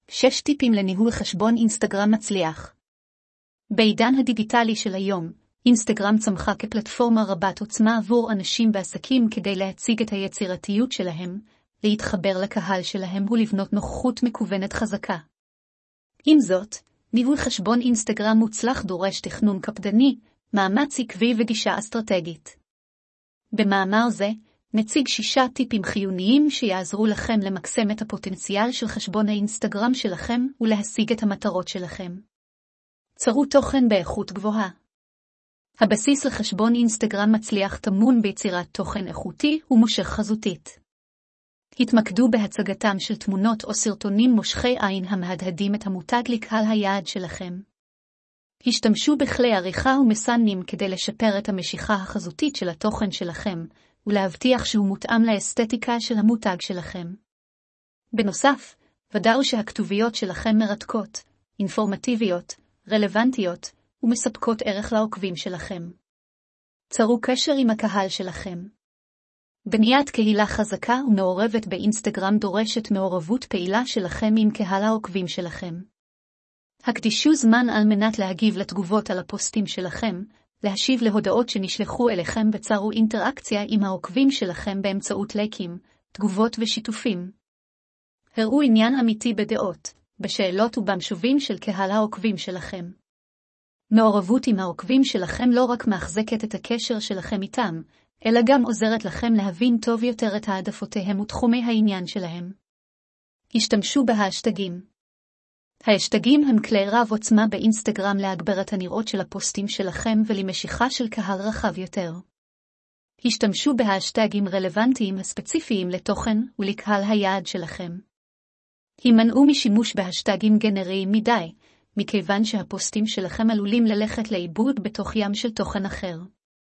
6 טיפים לניהול חשבון אינסטגרם מצליח. בעידן הדיגיטלי של היום, אינסטגרם צמחה כפלטפורמה רבת עוצמה עבור אנשים ועסקים כדי להציג את היצירתיות שלהם, להתחבר לקהל שלהם ולבנות נוכחות מקוונת חזקה. עם זאת, ניהול חשבון אינסטגרם מוצלח דורש תכנון קפדני, מאמץ עקבי וגישה אסטרטגית. במאמר זה, נציג 6 טיפים חיוניים שיעזרו לכם למקסם את הפוטנציאל של חשבון האינסטגרם שלכם ולהשיג את המטרות שלכם. צרו תוכן באיכות גבוהה. הבסיס לחשבון אינסטגרם מצליח טמון ביצירת תוכן איכותי ומושך חזותית. התמקדו בהצגתם של תמונות או סרטונים מושכי עין המהדהדים את המותג לקהל היעד שלכם. השתמשו בכלי עריכה ומסמנים כדי לשפר את המשיכה החזותית של התוכן שלכם, ולהבטיח שהוא מותאם לאסתטיקה של המותג שלכם. בנוסף, ודאו שהכתוביות שלכם מרתקות, אינפורמטיביות, רלוונטיות, ומספקות ערך לעוקבים שלכם. צרו קשר עם הקהל שלכם. בניית קהילה חזקה ומעורבת באינסטגרם דורשת מעורבות פעילה שלכם עם קהל העוקבים שלכם. הקדישו זמן על מנת להגיב לתגובות על הפוסטים שלכם, להשיב להודעות שנשלחו אליכם וצרו אינטראקציה עם העוקבים שלכם באמצעות לייקים, תגובות ושיתופים. הראו עניין אמיתי בדעות, בשאלות ובמשובים של קהל העוקבים שלכם. מעורבות עם העוקבים שלכם לא רק מחזקת את הקשר שלכם איתם, אלא גם עוזרת לכם להבין טוב יותר את העדפותיהם ותחומי העניין שלהם. השתמשו בהשטגים. ההשטגים הם כלי רב עוצמה באינסטגרם להגבר את הנראות של הפוסטים שלכם ולמשיכה של קהל רחב יותר. השתמשו בהשטגים רלוונטיים הספציפיים לתוכן ולקהל היעד שלכם. הימנעו משימוש בהשטגים גנריים מדי, מכיוון שהפוסטים שלכם עלולים ללכת לאיבוד בתוך ים של תוכן אחר.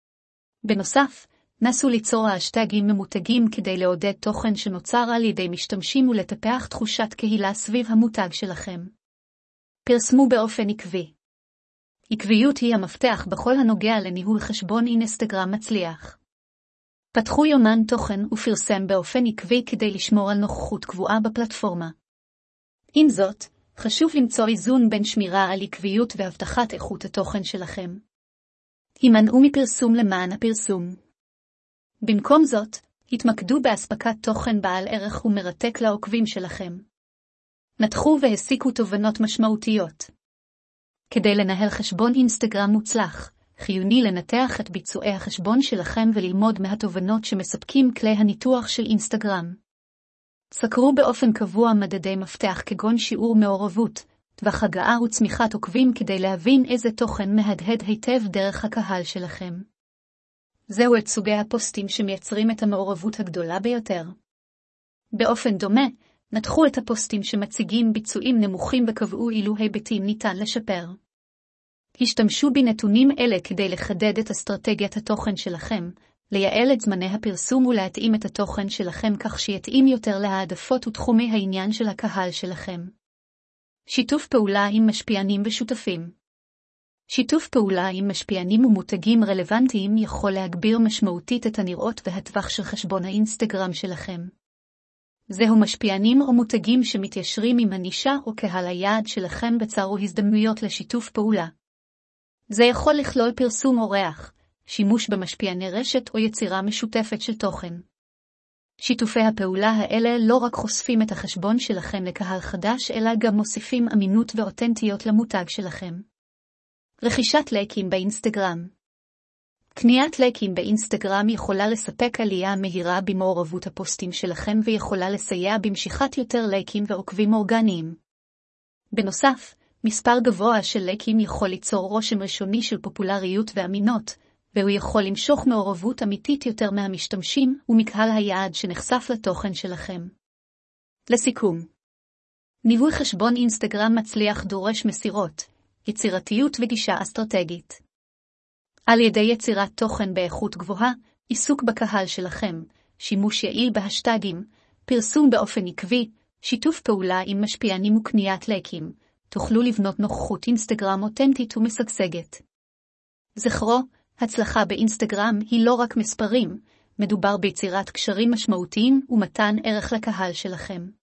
בנוסף, נסו ליצור השטגים ממותגים כדי לעודד תוכן שנוצר על ידי משתמשים ולטפח תחושת קהילה סביב המותג שלכם. פרסמו באופן עקבי. עקביות היא המפתח בכל הנוגע לניהול חשבון אינסטגרם מצליח. פתחו יומן תוכן ופרסם באופן עקבי כדי לשמור על נוכחות קבועה בפלטפורמה. עם זאת, חשוב למצוא איזון בין שמירה על עקביות והבטחת איכות התוכן שלכם. הימנעו מפרסום למען הפרסום. במקום זאת, התמקדו באספקת תוכן בעל ערך ומרתק לעוקבים שלכם. נתחו והסיקו תובנות משמעותיות. כדי לנהל חשבון אינסטגרם מוצלח, חיוני לנתח את ביצועי החשבון שלכם וללמוד מהתובנות שמספקים כלי הניתוח של אינסטגרם. סקרו באופן קבוע מדדי מפתח כגון שיעור מעורבות, טווח הגעה וצמיחת עוקבים כדי להבין איזה תוכן מהדהד היטב דרך הקהל שלכם. זהו את סוגי הפוסטים שמייצרים את המעורבות הגדולה ביותר. באופן דומה, נתחו את הפוסטים שמציגים ביצועים נמוכים וקבעו אילו היבטים ניתן לשפר. השתמשו בנתונים אלה כדי לחדד את אסטרטגיית התוכן שלכם, לייעל את זמני הפרסום ולהתאים את התוכן שלכם כך שיתאים יותר להעדפות ותחומי העניין של הקהל שלכם. שיתוף פעולה עם משפיענים ושותפים. שיתוף פעולה עם משפיענים ומותגים רלוונטיים יכול להגביר משמעותית את הנראות והטווח של חשבון האינסטגרם שלכם. זהו משפיענים או מותגים שמתיישרים עם הנישה או קהל היעד שלכם וצרו הזדמנויות לשיתוף פעולה. זה יכול לכלול פרסום אורח, שימוש במשפיעני רשת או יצירה משותפת של תוכן. שיתופי הפעולה האלה לא רק חושפים את החשבון שלכם לקהל חדש, אלא גם מוסיפים אמינות ואותנטיות למותג שלכם. רכישת לייקים באינסטגרם. קניית לייקים באינסטגרם יכולה לספק עלייה מהירה במעורבות הפוסטים שלכם ויכולה לסייע במשיכת יותר לייקים ועוקבים אורגניים. בנוסף, מספר גבוה של לייקים יכול ליצור רושם ראשוני של פופולריות ואמינות, והוא יכול למשוך מעורבות אמיתית יותר מהמשתמשים ומקהל היעד שנחשף לתוכן שלכם. לסיכום, ניהול חשבון אינסטגרם מצליח דורש מסירות, יצירתיות וגישה אסטרטגית. על ידי יצירת תוכן באיכות גבוהה, עיסוק בקהל שלכם, שימוש יעיל בהשטגים, פרסום באופן עקבי, שיתוף פעולה עם משפיענים וקניית לייקים, תוכלו לבנות נוכחות אינסטגרם אותנטית ומשגשגת. זכרו, הצלחה באינסטגרם היא לא רק מספרים, מדובר ביצירת קשרים משמעותיים ומתן ערך לקהל שלכם.